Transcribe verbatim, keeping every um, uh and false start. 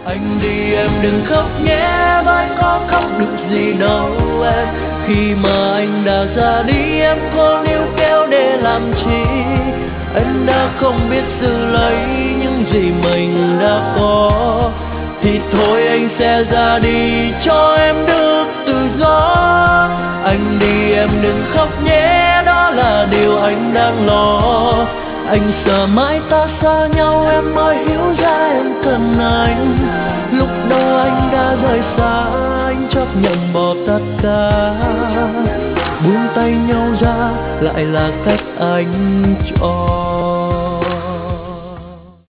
Anh đi em đừng khóc nhé, vai có khóc được gì đâu em. Khi mà anh đã ra đi em có níu kéo để làm chi. Anh đã không biết giữ lấy những gì mình đã có, thì thôi anh sẽ ra đi cho em được tự do. Anh đi em đừng khóc nhé, đó là điều anh đang lo. Anh sợ mãi ta xa nhau em mới hiểu ra em cần anh. Lúc đó anh đã rời xa, anh chấp nhận bỏ tất cả. Buông tay nhau ra lại là cách anh chọn.